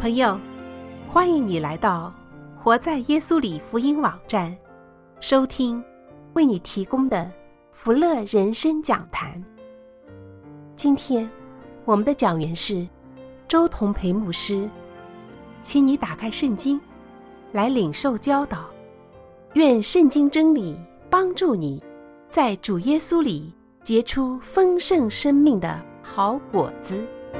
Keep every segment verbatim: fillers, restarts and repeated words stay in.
朋友，欢迎你来到活在耶稣里福音网站，收听为你提供的福乐人生讲坛。今天我们的讲员是周同培牧师，请你打开圣经来领受教导，愿圣经真理帮助你在主耶稣里结出丰盛生命的好果子。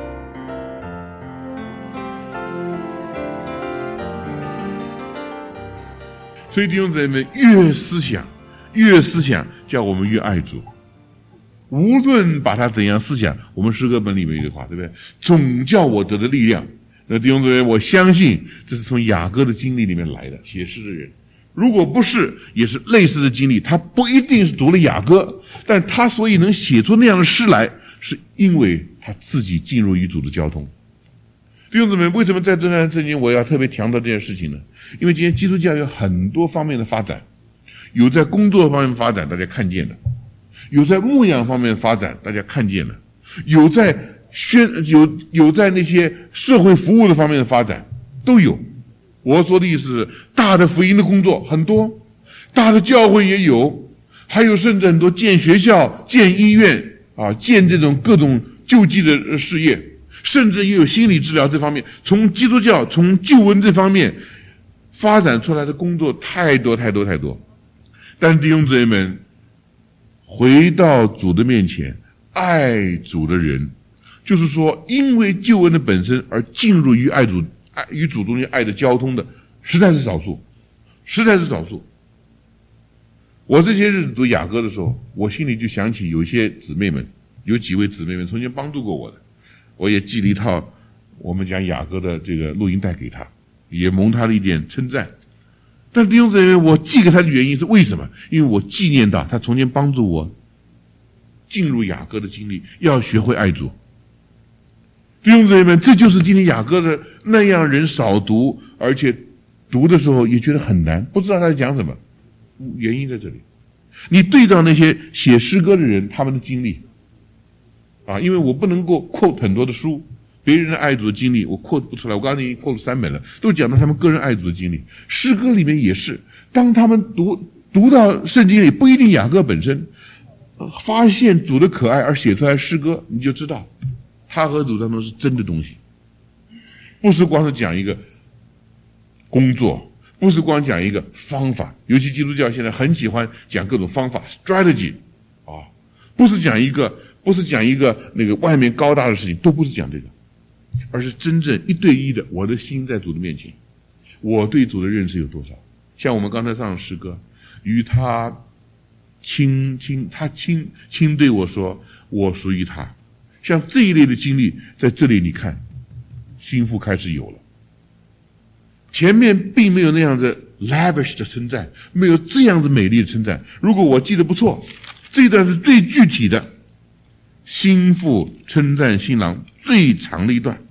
所以弟兄姊妹，越思想越思想叫我们越爱主，无论把它怎样思想，我们诗歌本里面有一句话，对不对？总叫我得的力量。那弟兄姊妹，我相信这是从雅各的经历里面来的，写诗的人如果不是也是类似的经历，他不一定是读了雅歌，但他所以能写出那样的诗来，是因为他自己进入与主的交通。弟兄姊妹，为什么在这段圣经我要特别强调这件事情呢？因为今天基督教有很多方面的发展，有在工作方面发展，大家看见了；有在牧养方面发展，大家看见了；有在宣有有在那些社会服务的方面的发展，都有。我说的意思是，大的福音的工作很多，大的教会也有，还有甚至很多建学校、建医院啊，建这种各种救济的事业，甚至也有心理治疗这方面。从基督教从救恩这方面发展出来的工作太多太多太多。但弟兄姊妹们，回到主的面前，爱主的人，就是说因为救恩的本身而进入于爱主爱与主中间爱的交通的，实在是少数，实在是少数。我这些日子读雅歌的时候，我心里就想起有一些姊妹们，有几位姊妹们曾经帮助过我的，我也寄了一套我们讲雅歌的这个录音带给他，也蒙他的一点称赞。但弟兄姊妹，我寄给他的原因是为什么？因为我纪念到他从前帮助我进入雅歌的经历，要学会爱主。弟兄姊妹们，这就是今天雅歌的那样人少读，而且读的时候也觉得很难，不知道他在讲什么。原因在这里，你对照那些写诗歌的人他们的经历啊，因为我不能够 quote 很多的书，别人的爱主的经历我 quote 不出来，我刚才已经 quote 三本了，都讲到他们个人爱主的经历。诗歌里面也是，当他们读读到圣经里，不一定雅歌本身发现主的可爱而写出来诗歌，你就知道他和主当中是真的东西，不是光是讲一个工作，不是光讲一个方法。尤其基督教现在很喜欢讲各种方法 strategy 啊，不是讲一个不是讲一个那个外面高大的事情，都不是讲这个，而是真正一对一的，我的心在主的面前，我对主的认识有多少。像我们刚才上的诗歌，与他亲亲他亲亲对我说，我属于他。像这一类的经历，在这里你看，心腹开始有了。前面并没有那样子 lavish 的称赞，没有这样子美丽的称赞。如果我记得不错，这一段是最具体的，心腹称赞新郎最长的一段。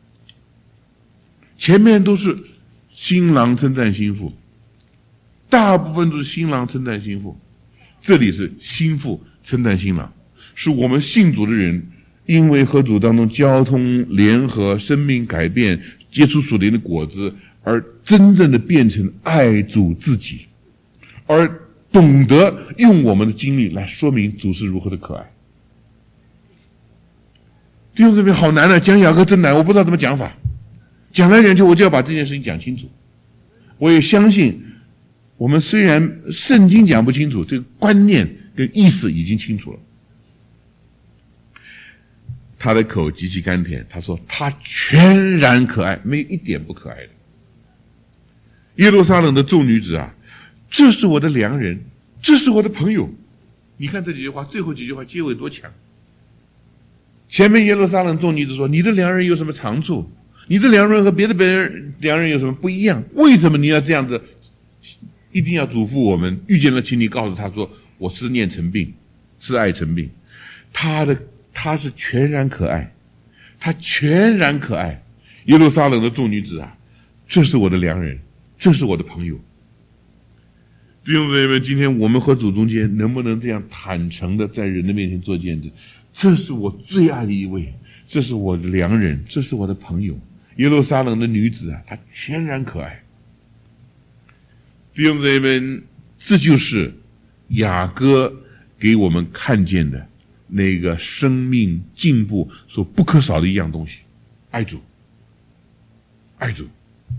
前面都是新郎称赞心腹，大部分都是新郎称赞心腹，这里是心腹称赞新郎，是我们信主的人因为和主当中交通联合，生命改变，结出属灵的果子，而真正的变成爱主自己，而懂得用我们的经历来说明主是如何的可爱。弟兄姊妹，好难啊，讲雅歌真难，我不知道怎么讲法。讲来讲去，我就要把这件事情讲清楚。我也相信，我们虽然圣经讲不清楚，这个观念跟意思已经清楚了。他的口极其甘甜，他说他全然可爱，没有一点不可爱的。耶路撒冷的众女子啊，这是我的良人，这是我的朋友。你看这几句话，最后几句话结尾多强。前面耶路撒冷众女子说，你的良人有什么长处？你的良人和别的别人良人有什么不一样？为什么你要这样子？一定要嘱咐我们，遇见了请你告诉他说，我思念成病，是爱成病。他的他是全然可爱，他全然可爱。耶路撒冷的众女子啊，这是我的良人，这是我的朋友。弟兄姊妹们，今天我们和主中间能不能这样坦诚的在人的面前做见证？这是我最爱的一位，这是我的良人，这是我的朋友。 耶路撒冷的女子啊，她全然可爱。弟兄姊妹们，这就是雅歌给我们看见的那个生命进步所不可少的一样东西，爱主。爱主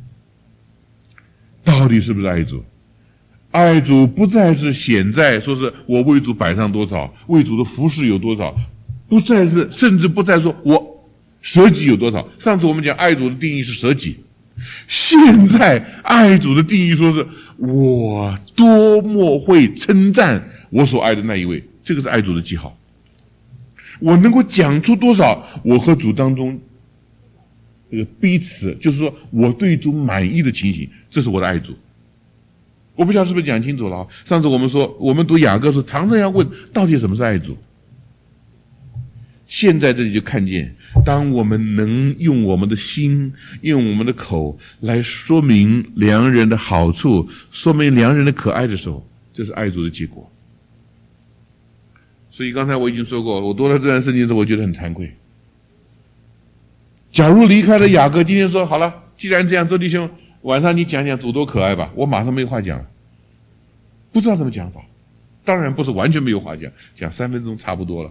到底是不是爱主？爱主不再是显在说是我为主摆上多少，为主的服饰有多少，不再是，甚至不再说我舍己有多少。上次我们讲爱主的定义是舍己，现在爱主的定义说是我多么会称赞我所爱的那一位，这个是爱主的记号。我能够讲出多少我和主当中这个彼此，就是说我对主满意的情形，这是我的爱主。我不知道是不是讲清楚了。上次我们说，我们读雅歌时常常要问，到底什么是爱主？现在这里就看见，当我们能用我们的心，用我们的口来说明良人的好处，说明良人的可爱的时候，这是爱主的结果。所以刚才我已经说过，我读了这段圣经的时候，我觉得很惭愧。假如离开了雅各，今天说好了，既然这样，周弟兄，晚上你讲讲主多可爱吧，我马上没有话讲了，不知道怎么讲法。当然不是完全没有话讲，讲三分钟差不多了。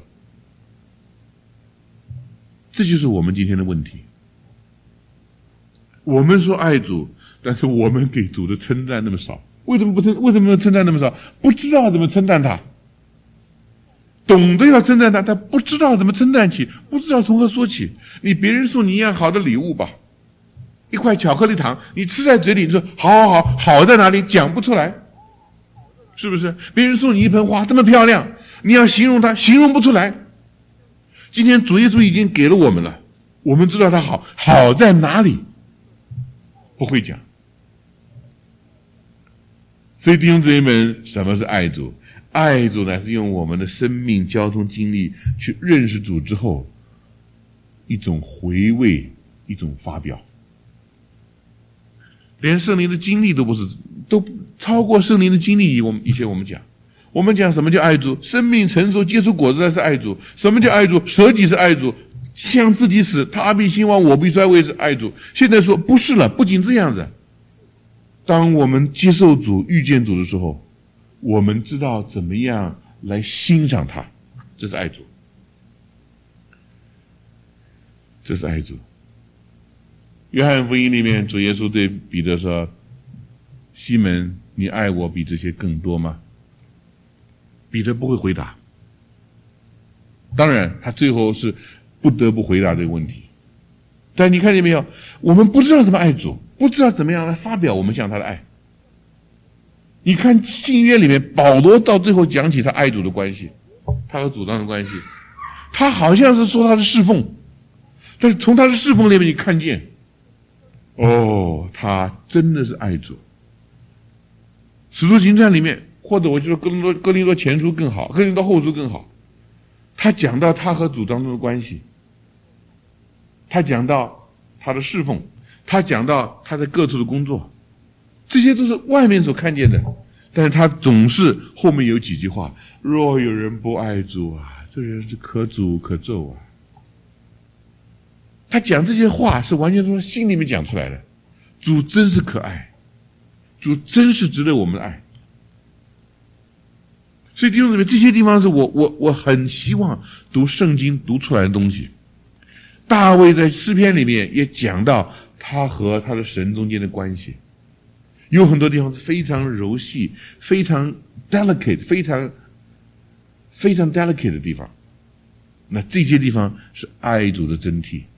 这就是我们今天的问题。我们说爱主，但是我们给主的称赞那么少，为什么不称？为什么称赞那么少？不知道怎么称赞他。懂得要称赞他，他不知道怎么称赞起，不知道从何说起。你别人送你一样好的礼物吧，一块巧克力糖，你吃在嘴里，你说好好好，好在哪里？讲不出来，是不是？别人送你一盆花这么漂亮，你要形容它，形容不出来。今天主耶稣已经给了我们了，我们知道它好，好在哪里？不会讲。所以弟兄姊妹们，什么是爱主？爱主呢，是用我们的生命交通经历去认识主之后，一种回味，一种发表。连圣灵的经历都不是，都超过圣灵的经历。我们以前我们讲，我们讲什么叫爱主？生命成熟结出果子来是爱主。什么叫爱主？舍己是爱主，向自己死，他必兴旺，我必衰微是爱主。现在说不是了，不仅这样子。当我们接受主、遇见主的时候，我们知道怎么样来欣赏他，这是爱主，这是爱主。约翰福音里面，主耶稣对彼得说：“西门，你爱我比这些更多吗？”彼得不会回答。当然，他最后是不得不回答这个问题。但你看见没有？我们不知道怎么爱主，不知道怎么样来发表我们向他的爱。你看新约里面，保罗到最后讲起他爱主的关系，他和主当的关系，他好像是说他是侍奉，但是从他的侍奉里面你看见，哦，他真的是爱主。使徒行传里面，或者我就说哥林多哥林多前书更好，哥林多后书更好，他讲到他和主当中的关系，他讲到他的侍奉，他讲到他在各处的工作，这些都是外面所看见的，但是他总是后面有几句话：若有人不爱主啊，这人是可诅可咒啊。他讲这些话是完全从心里面讲出来的。主真是可爱，主真是值得我们的爱。所以弟兄姊妹，这些地方是我我我很希望读圣经读出来的东西。大卫在诗篇里面也讲到他和他的神中间的关系，有很多地方是非常柔细、非常 delicate、非常非常 delicate 的地方。那这些地方是爱主的真谛。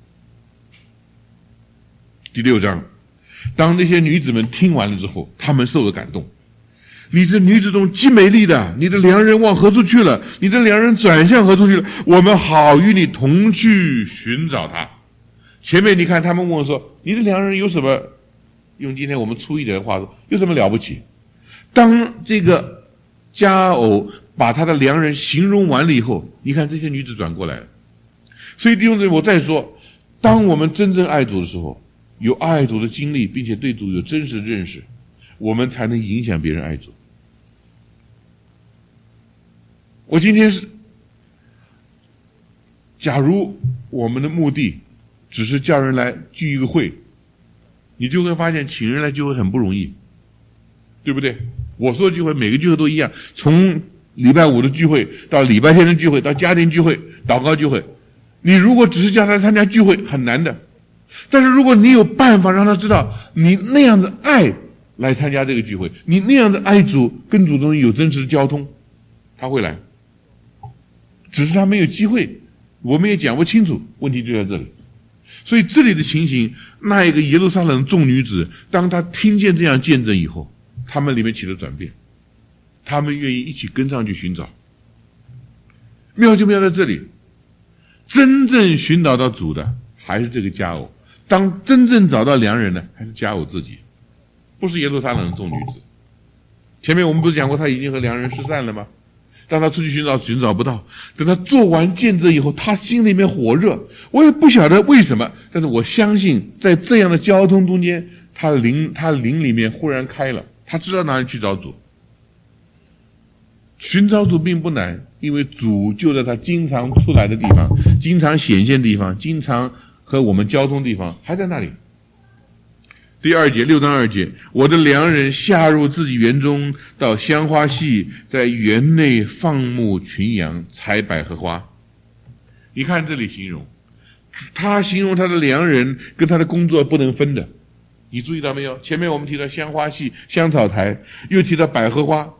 第六章，当那些女子们听完了之后，她们受了感动。你这女子中极美丽的，你的良人往何处去了？你的良人转向何处去了？我们好与你同去寻找他。前面你看他们问我说，你的良人有什么，用今天我们粗一点的话说，有什么了不起？当这个佳偶把他的良人形容完了以后，你看这些女子转过来了。所以弟兄姊妹，我再说，当我们真正爱主的时候，有爱主的经历，并且对主有真实的认识，我们才能影响别人爱主。我今天是，假如我们的目的只是叫人来聚一个会，你就会发现请人来聚会很不容易，对不对？我说的聚会，每个聚会都一样，从礼拜五的聚会到礼拜天的聚会，到家庭聚会、祷告聚会，你如果只是叫他参加聚会，很难的。但是如果你有办法让他知道你那样的爱来参加这个聚会，你那样的爱主，跟主中有真实的交通，他会来。只是他没有机会，我们也讲不清楚，问题就在这里。所以这里的情形，那一个耶路撒冷众女子，当她听见这样见证以后，他们里面起了转变，他们愿意一起跟上去寻找。妙就妙在这里，真正寻找到主的还是这个佳偶，当真正找到良人呢，还是佳偶自己，不是耶路撒冷众女子。前面我们不是讲过他已经和良人失散了吗？当他出去寻找寻找不到，等他做完见证以后，他心里面火热，我也不晓得为什么，但是我相信在这样的交通中间，他灵他灵里面忽然开了，他知道哪里去找主。寻找主并不难，因为主就在他经常出来的地方，经常显现的地方，经常和我们交通的地方，还在那里。第二节，六章二节，我的良人下入自己园中，到香花系，在园内放牧群羊，采百合花。你看这里形容，他形容他的良人跟他的工作不能分的，你注意到没有？前面我们提到香花系、香草台，又提到百合花，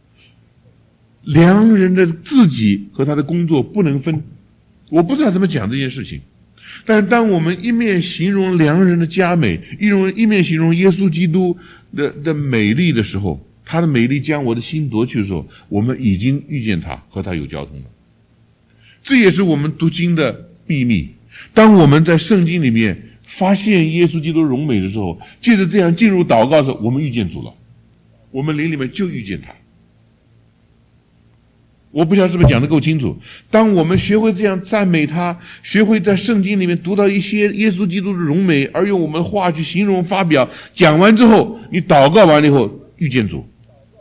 良人的自己和他的工作不能分。我不知道怎么讲这件事情。但是当我们一面形容良人的佳美，一容一面形容耶稣基督的的美丽的时候，他的美丽将我的心夺去的时候，我们已经遇见他，和他有交通了。这也是我们读经的秘密。当我们在圣经里面发现耶稣基督荣美的时候，借着这样进入祷告的时候，我们遇见主了，我们灵里面就遇见他。我不晓得是不是讲得够清楚。当我们学会这样赞美他，学会在圣经里面读到一些耶稣基督的荣美，而用我们的话去形容发表，讲完之后，你祷告完了以后遇见主，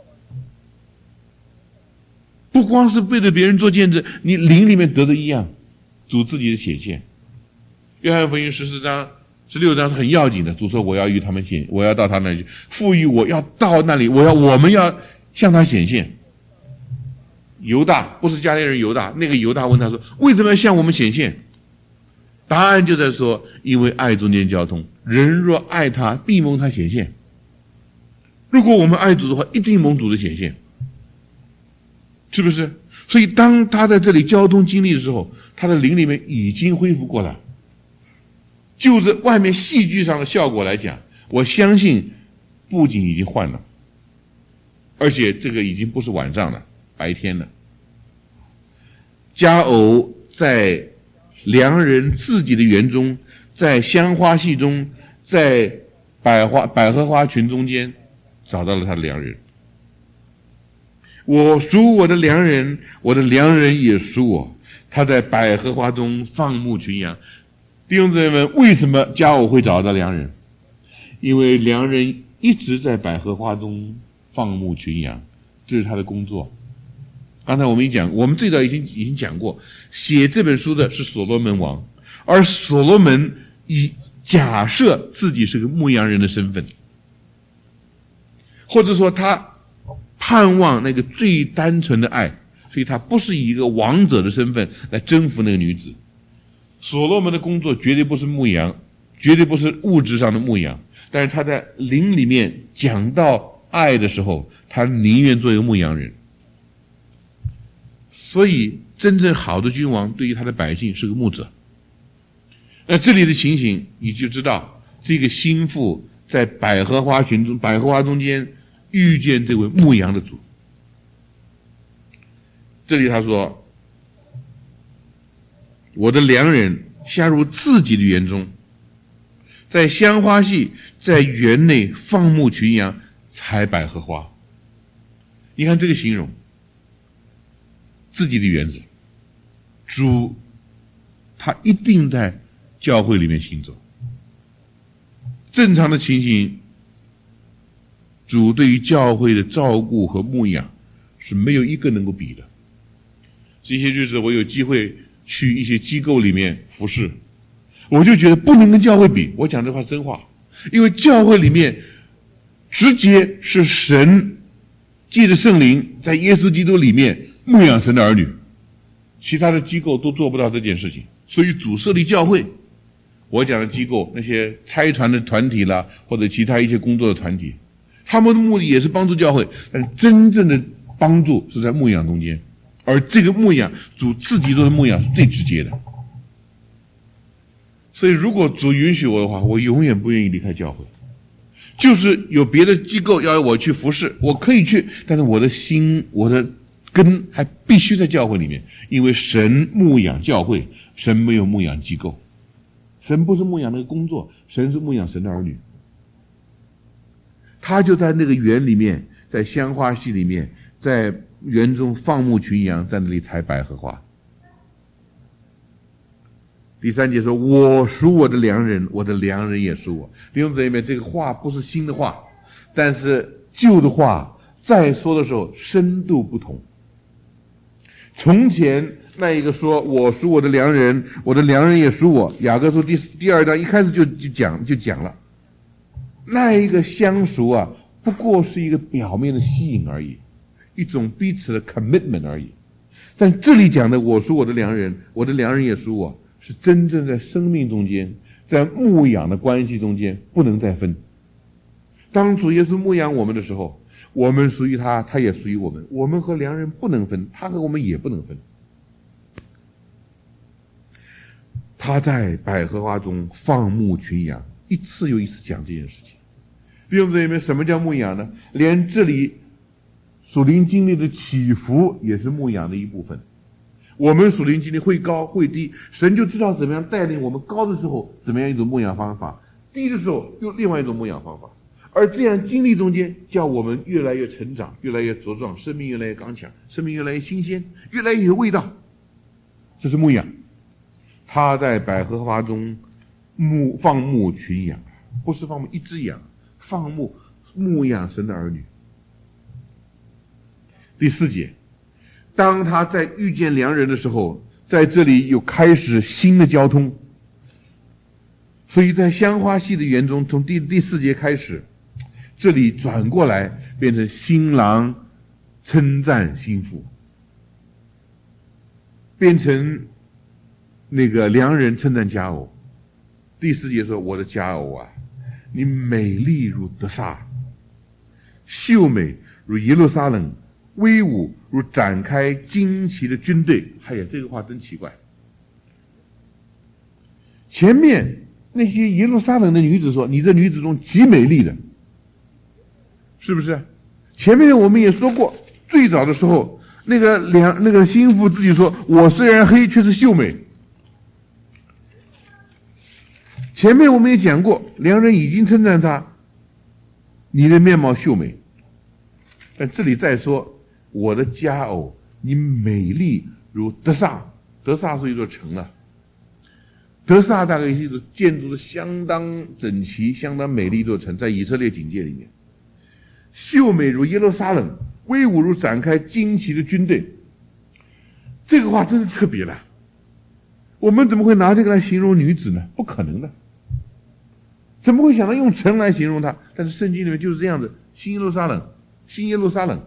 不光是为了别人做见证，你灵里面得的一样，主自己的显现。约翰福音十四章十六章是很要紧的，主说我要与他们显，我要到他那里去，赋予我要到那里，我要我们要向他显现。犹大不是加利人犹大，那个犹大问他说为什么要向我们显现？答案就在说，因为爱中间交通，人若爱他，必蒙他显现。如果我们爱主的话，一定蒙主的显现，是不是？所以当他在这里交通经历的时候，他的灵里面已经恢复过来。就着外面戏剧上的效果来讲，我相信不仅已经换了，而且这个已经不是晚上了，白天了。佳偶在良人自己的园中，在香花系中，在百花百合花群中间找到了他的良人。我属我的良人，我的良人也属我，他在百合花中放牧群羊。弟兄姊妹们，为什么佳偶会找到良人？因为良人一直在百合花中放牧群羊，这是他的工作。刚才我们已讲，我们最早已经已经讲过，写这本书的是所罗门王，而所罗门以假设自己是个牧羊人的身份，或者说他盼望那个最单纯的爱，所以他不是以一个王者的身份来征服那个女子。所罗门的工作绝对不是牧羊，绝对不是物质上的牧羊，但是他在灵里面讲到爱的时候，他宁愿做一个牧羊人。所以真正好的君王对于他的百姓是个牧者。那这里的情形你就知道，这个心腹在百合花群中百合花中间遇见这位牧羊的主。这里他说，我的良人下入自己的园中，在香花系，在园内放牧群羊，采百合花。你看这个形容，自己的园子，主他一定在教会里面行走。正常的情形，主对于教会的照顾和牧养是没有一个能够比的。这些日子我有机会去一些机构里面服侍， 我就觉得不能跟教会比。我讲这话真话，因为教会里面直接是神借着圣灵在耶稣基督里面牧养神的儿女，其他的机构都做不到这件事情。所以主设立教会，我讲的机构，那些差传的团体啦，或者其他一些工作的团体，他们的目的也是帮助教会，但是真正的帮助是在牧养中间，而这个牧养主自己做的牧养是最直接的。所以如果主允许我的话，我永远不愿意离开教会。就是有别的机构要我去服侍，我可以去，但是我的心我的根还必须在教会里面，因为神牧养教会，神没有牧养机构，神不是牧养那个工作，神是牧养神的儿女。他就在那个园里面，在香花溪里面，在园中放牧群羊，在那里采百合花。第三节说，我属我的良人，我的良人也属我。弟兄姊妹，这个话不是新的话，但是旧的话再说的时候深度不同。从前那一个说我属我的良人，我的良人也属我，雅各书第第二章一开始就就讲就讲了，那一个相属啊，不过是一个表面的吸引而已，一种彼此的 commitment 而已。但这里讲的我属我的良人，我的良人也属我，是真正在生命中间，在牧养的关系中间不能再分。当主耶稣牧养我们的时候，我们属于他，他也属于我们，我们和良人不能分，他和我们也不能分。他在百合花中放牧群羊，一次又一次讲这件事情。弟兄姊妹，什么叫牧养呢？连这里属灵经历的起伏也是牧养的一部分。我们属灵经历会高会低，神就知道怎么样带领我们。高的时候怎么样一种牧养方法，低的时候又另外一种牧养方法。而这样经历中间，叫我们越来越成长，越来越茁壮，生命越来越刚强，生命越来越新鲜，越来越有味道。这是牧养。他在百合花中牧放牧群羊，不是放牧一只羊，放牧牧养神的儿女。第四节，当他在遇见良人的时候，在这里又开始新的交通。所以在香花溪的园中，从第第四节开始，这里转过来变成新郎称赞新妇，变成那个良人称赞佳偶。第四节说，我的佳偶啊，你美丽如得撒，秀美如耶路撒冷，威武如展开旌旗的军队。哎呀，这个话真奇怪。前面那些耶路撒冷的女子说，你这女子中极美丽的，是不是？前面我们也说过，最早的时候那个良那个新妇自己说，我虽然黑却是秀美。前面我们也讲过，良人已经称赞他，你的面貌秀美。但这里再说，我的佳偶，你美丽如得撒。得撒是一座城了，得撒大概是一座建筑的相当整齐、相当美丽一座城，在以色列境界里面。秀美如耶路撒冷，威武如展开旌旗的军队。这个话真是特别了。我们怎么会拿这个来形容女子呢？不可能的。怎么会想到用城来形容她？但是圣经里面就是这样子，新耶路撒冷，新耶路撒冷，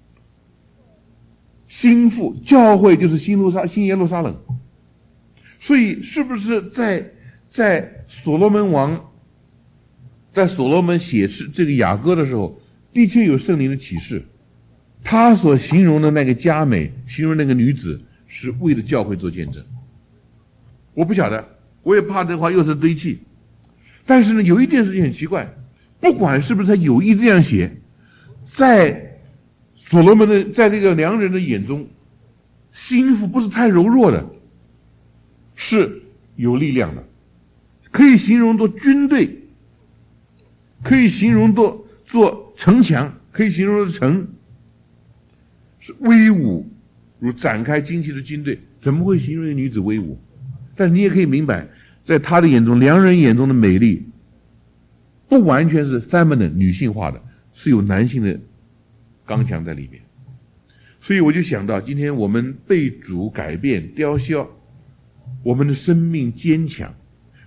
新妇，教会就是新路撒新耶路撒冷。所以是不是在在所罗门王在所罗门写诗这个雅歌的时候，的确有圣灵的启示，他所形容的那个佳美，形容那个女子，是为了教会做见证。我不晓得，我也怕这话又是堆砌。但是呢，有一件事情很奇怪，不管是不是他有意这样写，在所罗门的在这个良人的眼中，新妇不是太柔弱的，是有力量的，可以形容作军队，可以形容作做城墙，可以形容作城，是威武如展开旌旗的军队。怎么会形容一个女子威武？但是你也可以明白，在他的眼中，良人眼中的美丽不完全是 feminine 女性化的，是有男性的刚强在里面。所以我就想到，今天我们被主改变雕削，我们的生命坚强，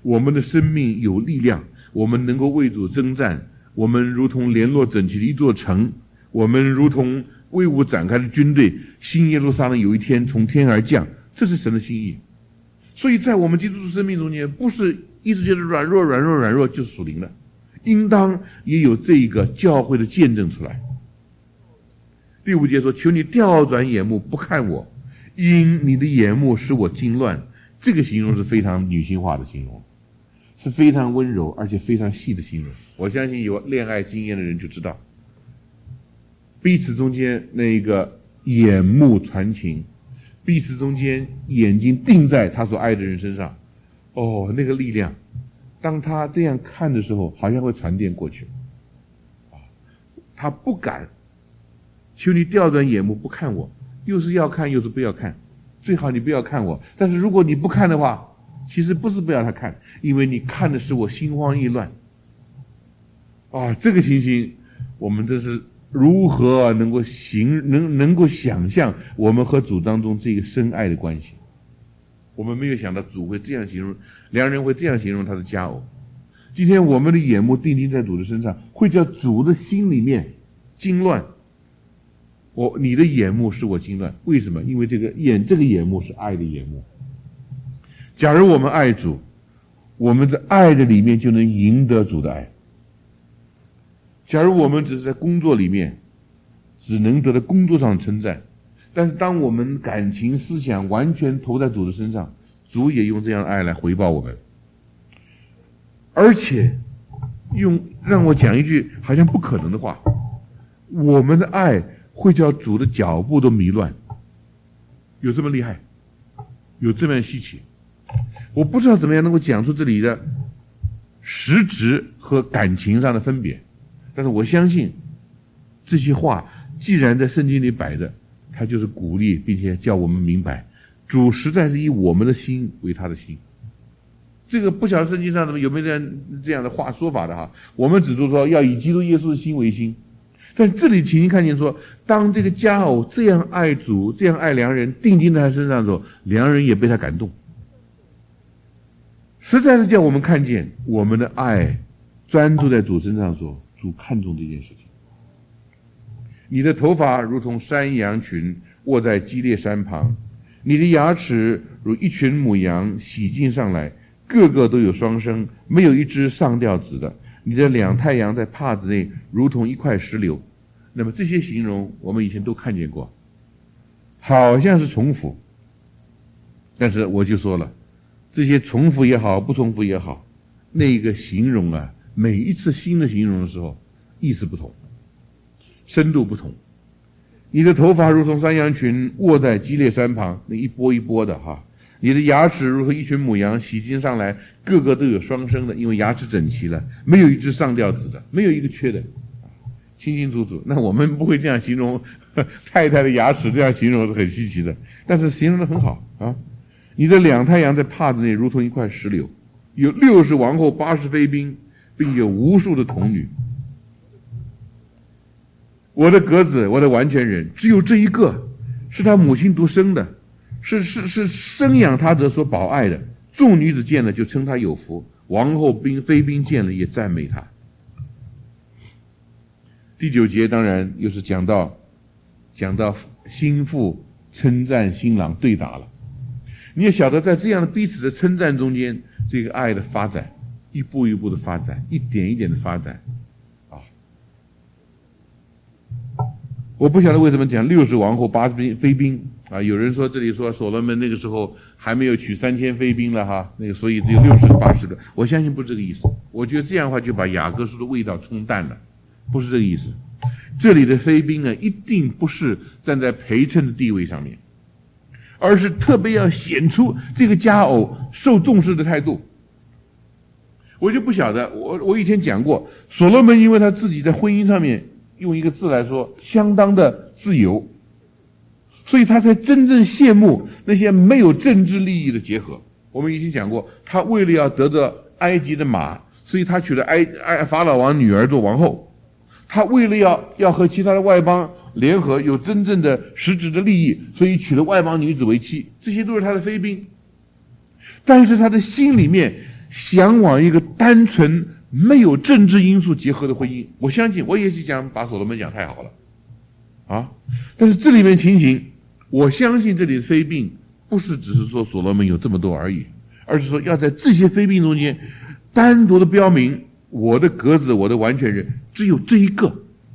我们的生命有力量，我们能够为主征战，我们如同联络整齐的一座城，我们如同威武展开的军队，新耶路撒冷有一天从天而降，这是神的心意。所以在我们基督徒生命中间，不是一直觉得软弱软弱软弱就是属灵的，应当也有这一个教会的见证出来。第五节说，求你调转眼目不看我，因你的眼目使我惊乱。这个形容是非常女性化的形容，是非常温柔而且非常细的形容。我相信有恋爱经验的人就知道，彼此中间那个眼目传情，彼此中间眼睛定在他所爱的人身上，哦，那个力量，当他这样看的时候，好像会传电过去。他不敢，求你调转眼目不看我，又是要看又是不要看，最好你不要看我。但是如果你不看的话，其实不是不要他看，因为你看的是我心慌意乱。啊，这个情形，我们真是如何能够形能能够想象我们和主当中这个深爱的关系？我们没有想到主会这样形容，良人会这样形容他的佳偶。今天我们的眼目定睛在主的身上，会叫主的心里面惊乱。我你的眼目使我惊乱，为什么？因为这个眼这个眼目是爱的眼目。假如我们爱主，我们在爱的里面就能赢得主的爱。假如我们只是在工作里面，只能得到工作上称赞，但是当我们感情思想完全投在主的身上，主也用这样的爱来回报我们。而且用让我讲一句好像不可能的话，我们的爱会叫主的脚步都迷乱。有这么厉害？有这么稀奇？我不知道怎么样能够讲出这里的实质和感情上的分别，但是我相信这些话既然在圣经里摆着，它就是鼓励并且叫我们明白，主实在是以我们的心为他的心。这个不晓得圣经上有没有这样这样的话说法的哈？我们只是说要以基督耶稣的心为心，但这里请您看见说，当这个佳偶这样爱主，这样爱良人，定睛在他身上的时候，良人也被他感动。实在是叫我们看见我们的爱专注在主身上的时候，主看重这件事情。你的头发如同山羊群卧在基列山旁，你的牙齿如一群母羊洗净上来，个个都有双生，没有一只上吊子的。你的两太阳在帕子内如同一块石榴。那么这些形容我们以前都看见过，好像是重复，但是我就说了，这些重复也好不重复也好，那个形容啊，每一次新的形容的时候意思不同，深度不同。你的头发如同山羊群卧在基列山旁，那一波一波的哈。你的牙齿如同一群母羊洗净上来，个个都有双生的，因为牙齿整齐了，没有一只上吊子的，没有一个缺的，清清楚楚。那我们不会这样形容太太的牙齿，这样形容是很稀奇的，但是形容得很好啊。你的两太阳在帕子内如同一块石榴，有六十王后八十妃嫔，并有无数的童女。我的鸽子，我的完全人，只有这一个，是他母亲独生的，是是是生养他者所保爱的。众女子见了就称他有福，王后嫔妃嫔见了也赞美他。第九节当然又是讲到讲到新妇称赞新郎对答了。你也晓得，在这样的彼此的称赞中间，这个爱的发展，一步一步的发展，一点一点的发展，啊！我不晓得为什么讲六十王后八十妃嫔啊？有人说这里说所罗门那个时候还没有娶三千妃嫔了哈，那个所以只有六十个八十个。我相信不是这个意思。我觉得这样的话就把雅各书的味道冲淡了，不是这个意思。这里的妃嫔呢，一定不是站在陪衬的地位上面，而是特别要显出这个佳偶受重视的态度。我就不晓得，我我以前讲过，所罗门因为他自己在婚姻上面用一个字来说，相当的自由，所以他才真正羡慕那些没有政治利益的结合。我们已经讲过，他为了要得到埃及的马，所以他娶了埃埃法老王女儿做王后。他为了要要和其他的外邦联合，有真正的实质的利益，所以娶了外邦女子为妻，这些都是他的妃嫔。但是他的心里面向往一个单纯没有政治因素结合的婚姻。我相信，我也是讲把所罗门讲太好了啊！但是这里面情形，我相信这里的非病不是只是说所罗门有这么多而已，而是说要在这些非病中间单独的标明我的格子，我的完全人只有这一个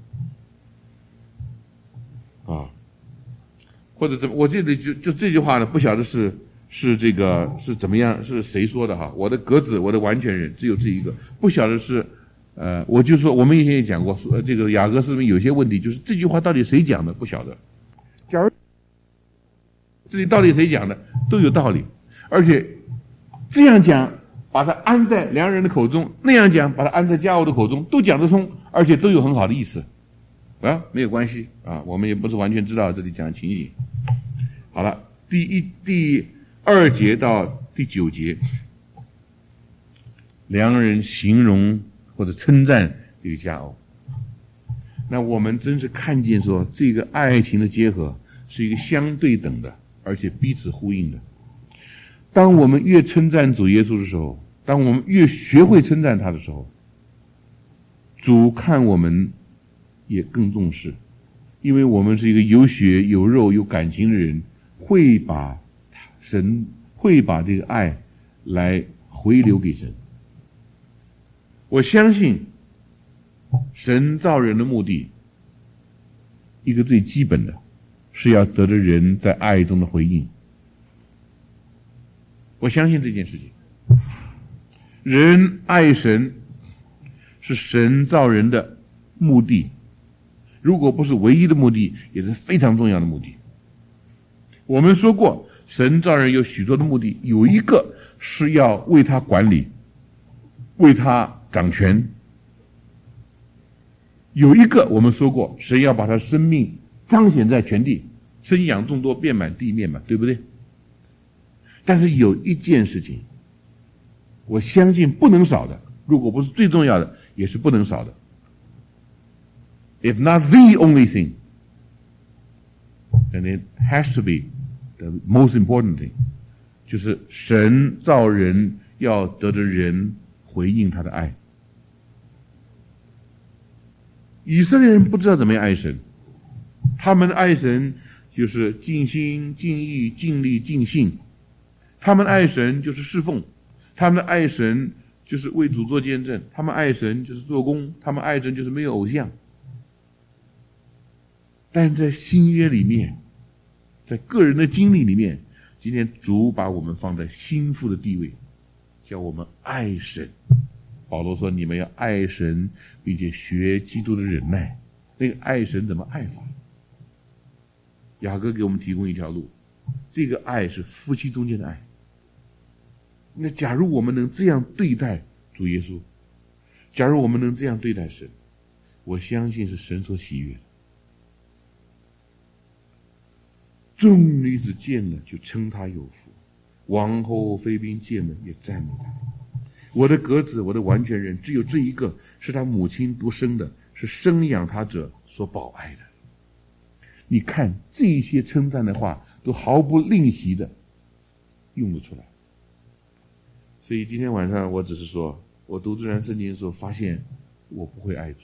啊，或者怎么？我这里就就这句话呢，不晓得是是这个是怎么样，是谁说的哈？我的格子，我的完全人只有这一个，不晓得是呃，我就说我们以前也讲过，呃，这个雅各书里面有些问题，就是这句话到底谁讲的不晓得。假如这里到底谁讲的都有道理，而且这样讲把它安在良人的口中，那样讲把它安在佳偶的口中，都讲得通，而且都有很好的意思啊，没有关系啊，我们也不是完全知道这里讲的情形。好了，第一第二节到第九节，良人形容或者称赞这个佳偶，那我们真是看见说这个爱情的结合是一个相对等的，而且彼此呼应的。当我们越称赞主耶稣的时候，当我们越学会称赞他的时候，主看我们也更重视，因为我们是一个有血有肉有感情的人，会把神会把这个爱来回流给神。我相信神造人的目的，一个最基本的是要得着人在爱中的回应。我相信这件事情，人爱神是神造人的目的，如果不是唯一的目的，也是非常重要的目的。我们说过，神造人有许多的目的，有一个是要为他管理，为他掌权，有一个我们说过，神要把他生命彰显在全地，生养众多，遍满地面嘛，对不对？但是有一件事情，我相信不能少的，如果不是最重要的，也是不能少的。If not the only thing, then it has to be the most important thing. 就是神造人要得着人回应他的爱。以色列人不知道怎么样爱神，他们的爱神就是尽心、尽意、尽力、尽性。他们爱神就是侍奉，他们的爱神就是为主做见证，他们爱神就是做工，他们爱神就是没有偶像。但在新约里面，在个人的经历里面，今天主把我们放在心腹的地位，叫我们爱神。保罗说你们要爱神，并且学基督的忍耐。那个爱神怎么爱法？雅各给我们提供一条路，这个爱是夫妻中间的爱。那假如我们能这样对待主耶稣，假如我们能这样对待神，我相信是神所喜悦的。众女子见了就称他有福，王后妃嫔见了也赞美他。我的鸽子，我的完全人，只有这一个，是他母亲独生的，是生养他者所保爱的。你看这些称赞的话都毫不吝惜的用了出来。所以今天晚上我只是说，我读这段圣经的时候发现我不会爱主。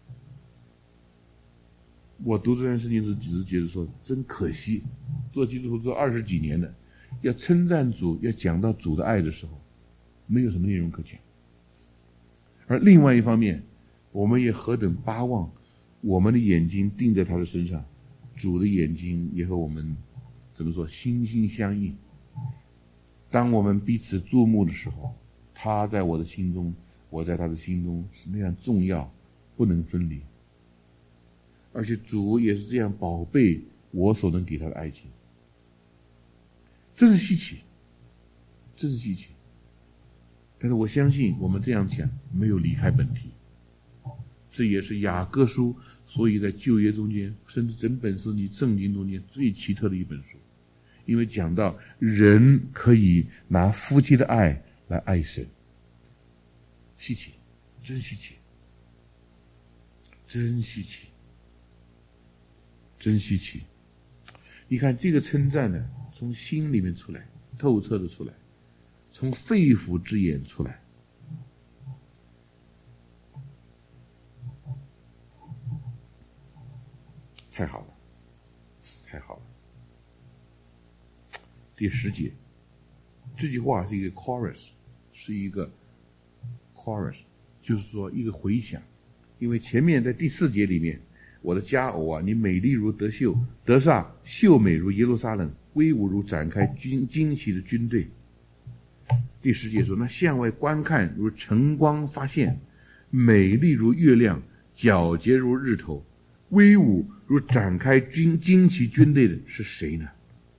我读这段圣经时只是觉得说真可惜，做基督徒做二十几年了，要称赞主，要讲到主的爱的时候，没有什么内容可讲。而另外一方面，我们也何等巴望我们的眼睛定在他的身上，主的眼睛也和我们怎么说心心相印。当我们彼此注目的时候，他在我的心中，我在他的心中是那样重要，不能分离。而且主也是这样宝贝我所能给他的爱情，这是稀奇，这是稀奇。但是我相信我们这样讲没有离开本题，这也是雅各书所以在旧约中间，甚至整本圣经圣经中间最奇特的一本书，因为讲到人可以拿夫妻的爱来爱神，稀奇，真稀奇，真稀奇，真稀奇。你看这个称赞呢，从心里面出来，透彻的出来，从肺腑之言出来， 太好了，太好了。第十节，这句话是一个 chorus， 是一个 chorus， 就是说一个回响。因为前面在第四节里面，我的佳偶啊，你美丽如德秀，德萨秀美如耶路撒冷，威武如展开军旌旗的军队。第十节说，那向外观看如晨光发现，美丽如月亮，皎洁如日头，威武如展开军旌旗军队的是谁呢？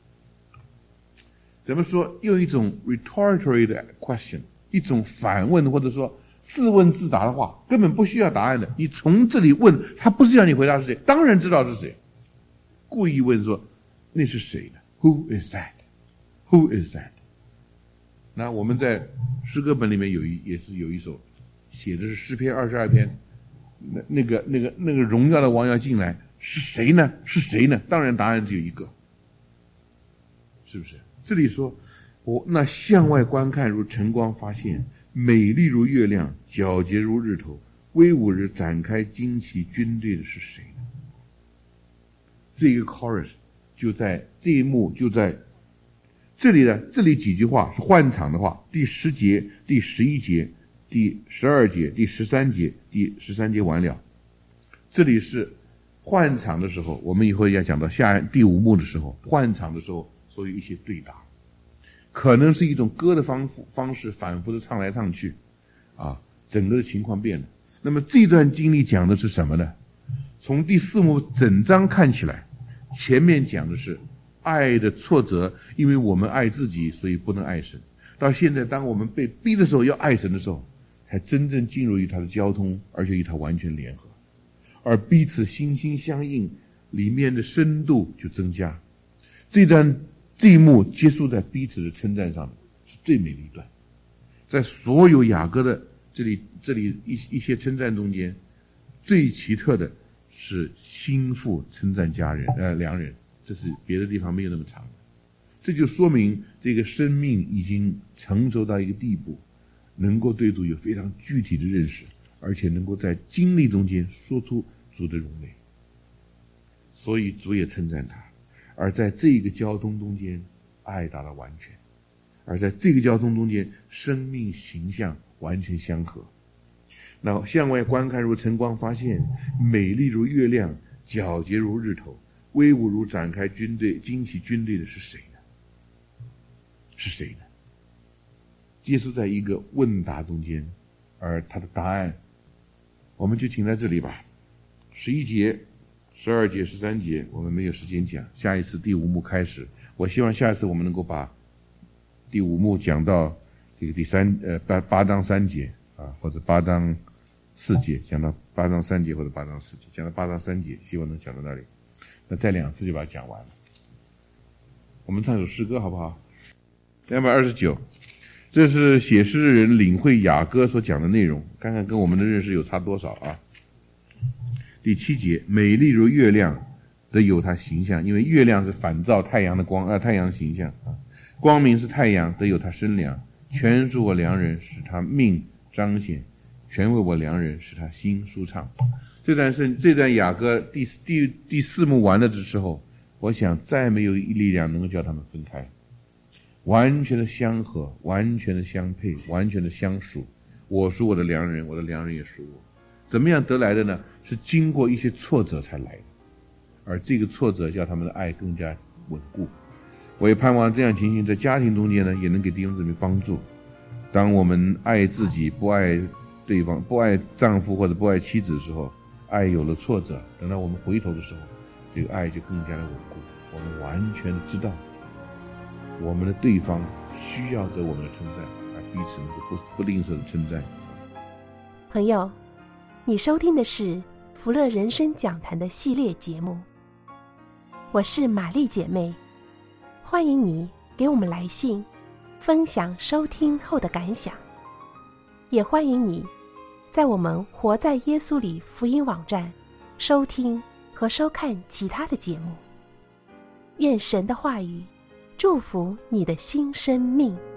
怎么说？用一种 rhetorical 的 question， 一种反问或者说自问自答的话，根本不需要答案的。你从这里问他，不是要你回答是谁，当然知道是谁。故意问说那是谁呢？ Who is that? Who is that? 那我们在诗歌本里面有一也是有一首写的是诗篇二十二篇，那那个那个那个荣耀的王要进来，是谁呢？是谁呢？当然答案只有一个，是不是？这里说，我那向外观看如晨光发现，美丽如月亮，皎洁如日头，威武如展开旌旗军队的是谁呢？这个 chorus 就在这一幕就在这里的这里几句话是换场的话，第十节、第十一节、第十二节、第十三节、第十三节完了。这里是换场的时候，我们以后要讲到下第五幕的时候，换场的时候所有一些对答，可能是一种歌的方方式反复的唱来唱去啊，整个的情况变了。那么这段经历讲的是什么呢？从第四幕整章看起来，前面讲的是爱的挫折，因为我们爱自己，所以不能爱神。到现在当我们被逼的时候要爱神的时候，才真正进入于他的交通，而且与他完全联合，而彼此心心相印，里面的深度就增加。这段这一幕结束在彼此的称赞上，是最美的一段。在所有雅歌的这里这里一一些称赞中间，最奇特的是心腹称赞家人呃良人，这是别的地方没有那么长的。这就说明这个生命已经成熟到一个地步，能够对主有非常具体的认识，而且能够在经历中间说出主的荣美。所以主也称赞他，而在这个交通中间，爱达到完全，而在这个交通中间，生命形象完全相合。那向外观看如晨光发现，美丽如月亮，皎洁如日头，威武如展开军队旌旗军队的是谁呢？是谁呢？结束在一个问答中间，而他的答案我们就停在这里吧。十一节、十二节、十三节我们没有时间讲，下一次第五幕开始，我希望下一次我们能够把第五幕讲到这个第三呃八八章三节啊，或者八章四节，讲到八章三节或者八章四节，讲到八章三节，希望能讲到那里。那再两次就把它讲完了。我们唱首诗歌好不好？两百二十九，这是写诗的人领会雅歌所讲的内容，看看跟我们的认识有差多少啊。第七节，美丽如月亮得有它形象，因为月亮是反照太阳的光啊，太阳的形象啊。光明是太阳，得有它身量，全属我良人，使他命彰显，全为我良人，使他心舒畅。这段是这段雅歌第第第四幕完了的时候，我想再没有一力量能够叫他们分开，完全的相合，完全的相配，完全的相属。我属我的良人，我的良人也属我。怎么样得来的呢？是经过一些挫折才来的，而这个挫折叫他们的爱更加稳固。我也盼望这样情形在家庭中间呢，也能给弟兄姊妹帮助。当我们爱自己，不爱对方，不爱丈夫或者不爱妻子的时候，爱有了挫折，等到我们回头的时候，这个爱就更加的稳固。我们完全的知道我们的对方需要得我们的称赞，而彼此能够不不吝啬的称赞。 朋友，你收听的是福乐人生讲坛的系列节目，我是玛丽姐妹，欢迎你给我们来信分享收听后的感想，也欢迎你在我们活在耶稣里福音网站收听和收看其他的节目。愿神的话语祝福你的新生命。